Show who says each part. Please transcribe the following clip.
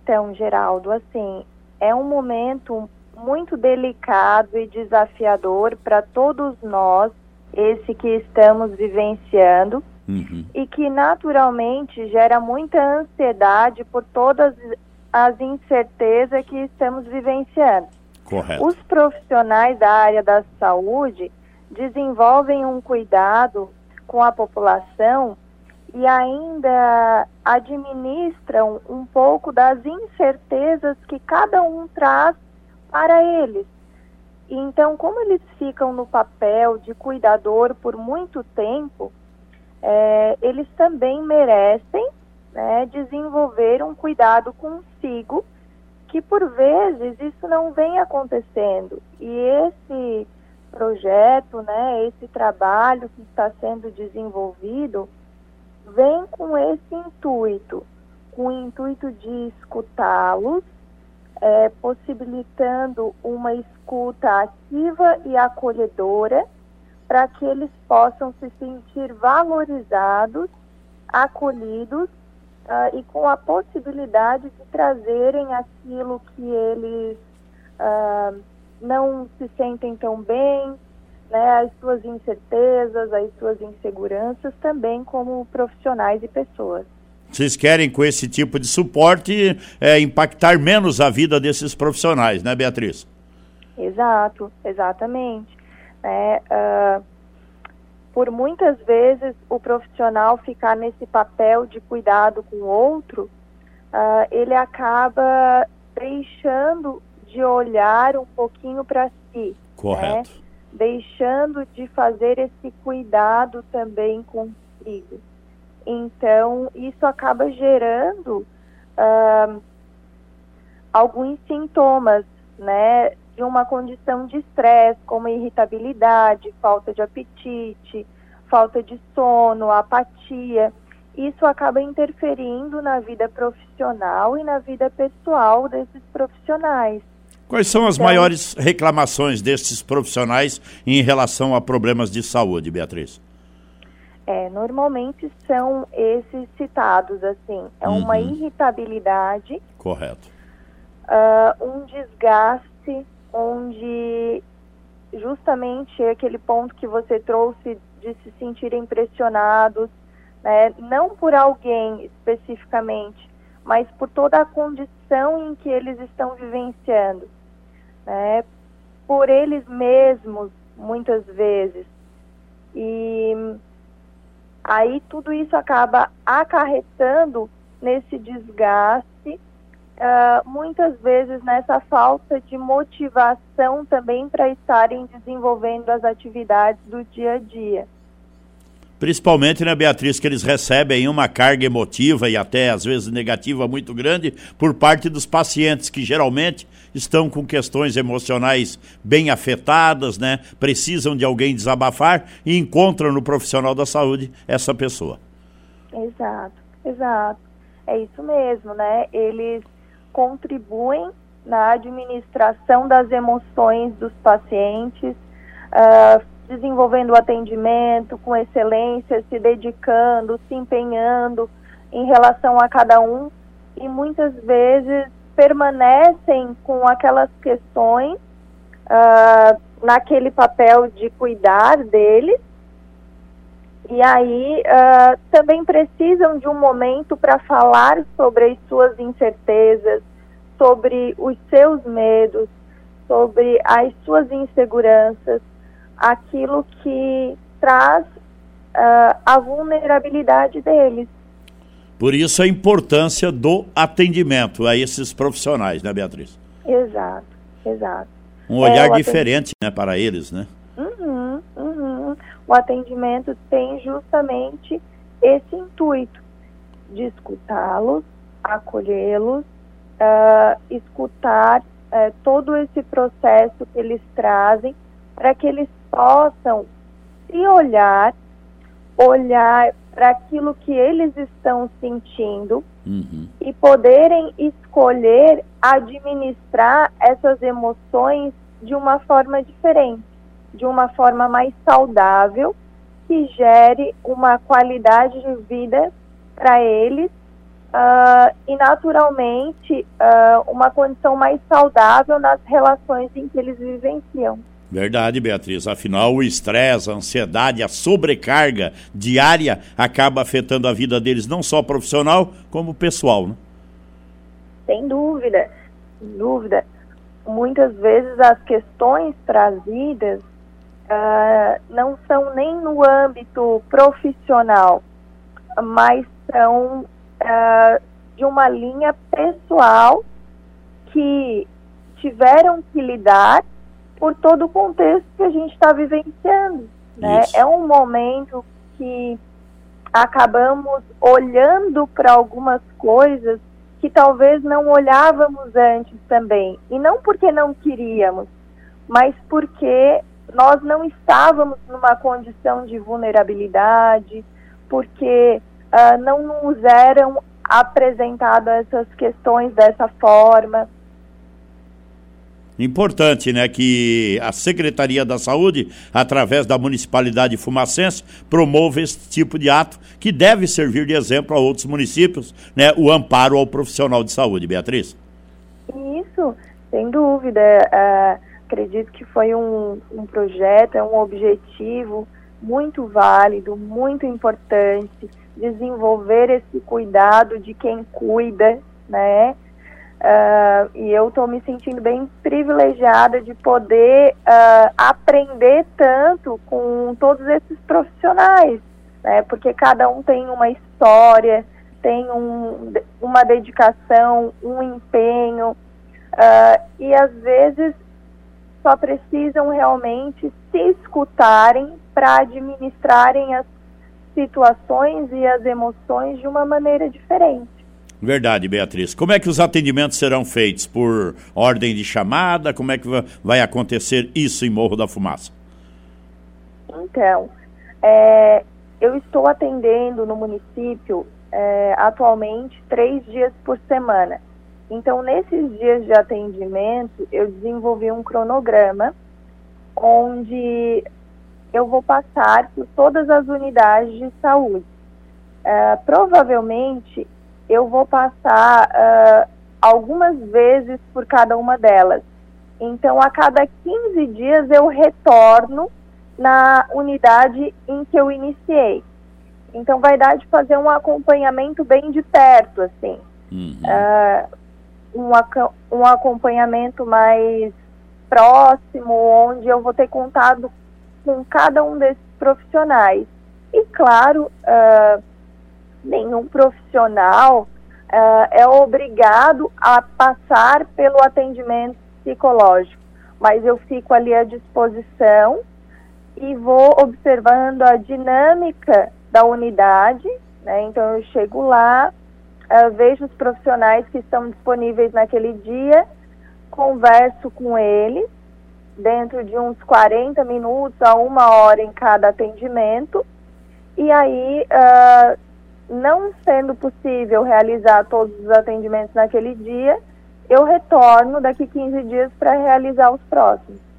Speaker 1: Então, Geraldo, assim, é um momento muito delicado e desafiador para todos nós, esse que estamos vivenciando, e que naturalmente gera muita ansiedade por todas as incertezas que estamos vivenciando.
Speaker 2: Correto.
Speaker 1: Os profissionais da área da saúde desenvolvem um cuidado com a população e ainda administram um pouco das incertezas que cada um traz para eles. Então, como eles ficam no papel de cuidador por muito tempo, eles também merecem, né, desenvolver um cuidado consigo, que por vezes isso não vem acontecendo. E esse projeto, né, esse trabalho que está sendo desenvolvido, vem com esse intuito, com o intuito de escutá-los, possibilitando uma escuta ativa e acolhedora, para que eles possam se sentir valorizados, acolhidos, e com a possibilidade de trazerem aquilo que eles não se sentem tão bem, né, as suas incertezas, as suas inseguranças, também como profissionais e pessoas.
Speaker 2: Vocês querem, com esse tipo de suporte, impactar menos a vida desses profissionais, né, Beatriz?
Speaker 1: Exato, exatamente. Por muitas vezes o profissional ficar nesse papel de cuidado com o outro, ele acaba deixando de olhar um pouquinho para si.
Speaker 2: Correto.
Speaker 1: Né? Deixando de fazer esse cuidado também consigo. Então, isso acaba gerando alguns sintomas, né, de uma condição de estresse, como irritabilidade, falta de apetite, falta de sono, apatia. Isso acaba interferindo na vida profissional e na vida pessoal desses profissionais.
Speaker 2: Quais são as maiores reclamações desses profissionais em relação a problemas de saúde, Beatriz?
Speaker 1: Normalmente são esses citados, assim, uma irritabilidade.
Speaker 2: Correto.
Speaker 1: Um desgaste, onde justamente aquele ponto que você trouxe de se sentirem pressionados, né, não por alguém especificamente, mas por toda a condição em que eles estão vivenciando, né, por eles mesmos, muitas vezes. E aí tudo isso acaba acarretando nesse desgaste, muitas vezes nessa falta de motivação também para estarem desenvolvendo as atividades do dia a dia.
Speaker 2: Principalmente, né, Beatriz, que eles recebem uma carga emotiva e até às vezes negativa muito grande por parte dos pacientes, que geralmente estão com questões emocionais bem afetadas, né, precisam de alguém desabafar e encontram no profissional da saúde essa pessoa.
Speaker 1: Exato. É isso mesmo, né? Eles contribuem na administração das emoções dos pacientes, desenvolvendo o atendimento com excelência, se dedicando, se empenhando em relação a cada um, e muitas vezes permanecem com aquelas questões naquele papel de cuidar deles, e aí também precisam de um momento para falar sobre as suas incertezas, sobre os seus medos, sobre as suas inseguranças, aquilo que traz a vulnerabilidade deles.
Speaker 2: Por isso a importância do atendimento a esses profissionais, né, Beatriz?
Speaker 1: Exato.
Speaker 2: Um olhar diferente, né, para eles, né?
Speaker 1: O atendimento tem justamente esse intuito de escutá-los, acolhê-los, escutar todo esse processo que eles trazem, para que eles possam se olhar para aquilo que eles estão sentindo e poderem escolher administrar essas emoções de uma forma diferente, de uma forma mais saudável, que gere uma qualidade de vida para eles e naturalmente uma condição mais saudável nas relações em que eles vivenciam.
Speaker 2: Verdade, Beatriz. Afinal, o estresse, a ansiedade, a sobrecarga diária acaba afetando a vida deles, não só profissional, como pessoal, né?
Speaker 1: Sem dúvida, sem dúvida. Muitas vezes as questões trazidas não são nem no âmbito profissional, mas são de uma linha pessoal que tiveram que lidar por todo o contexto que a gente está vivenciando, né? É um momento que acabamos olhando para algumas coisas que talvez não olhávamos antes também. E não porque não queríamos, mas porque nós não estávamos numa condição de vulnerabilidade, porque não nos eram apresentadas essas questões dessa forma.
Speaker 2: Importante, né, que a Secretaria da Saúde, através da Municipalidade Fumacense, promova esse tipo de ato que deve servir de exemplo a outros municípios, né, o amparo ao profissional de saúde. Beatriz?
Speaker 1: Isso, sem dúvida. Acredito que foi um projeto, um objetivo muito válido, muito importante, desenvolver esse cuidado de quem cuida, né? E eu estou me sentindo bem privilegiada de poder aprender tanto com todos esses profissionais, né? Porque cada um tem uma história, tem uma dedicação, um empenho, e às vezes só precisam realmente se escutarem para administrarem as situações e as emoções de uma maneira diferente.
Speaker 2: Verdade, Beatriz. Como é que os atendimentos serão feitos? Por ordem de chamada? Como é que vai acontecer isso em Morro da Fumaça?
Speaker 1: Então, eu estou atendendo no município atualmente 3 dias por semana. Então, nesses dias de atendimento, eu desenvolvi um cronograma onde eu vou passar por todas as unidades de saúde. Provavelmente, eu vou passar algumas vezes por cada uma delas. Então, a cada 15 dias eu retorno na unidade em que eu iniciei. Então, vai dar de fazer um acompanhamento bem de perto, assim. Um acompanhamento mais próximo, onde eu vou ter contato com cada um desses profissionais. E, claro, nenhum profissional é obrigado a passar pelo atendimento psicológico, mas eu fico ali à disposição e vou observando a dinâmica da unidade, né? Então eu chego lá, vejo os profissionais que estão disponíveis naquele dia, converso com eles dentro de uns 40 minutos a 1 hora em cada atendimento, e aí não sendo possível realizar todos os atendimentos naquele dia, eu retorno daqui 15 dias para realizar os próximos.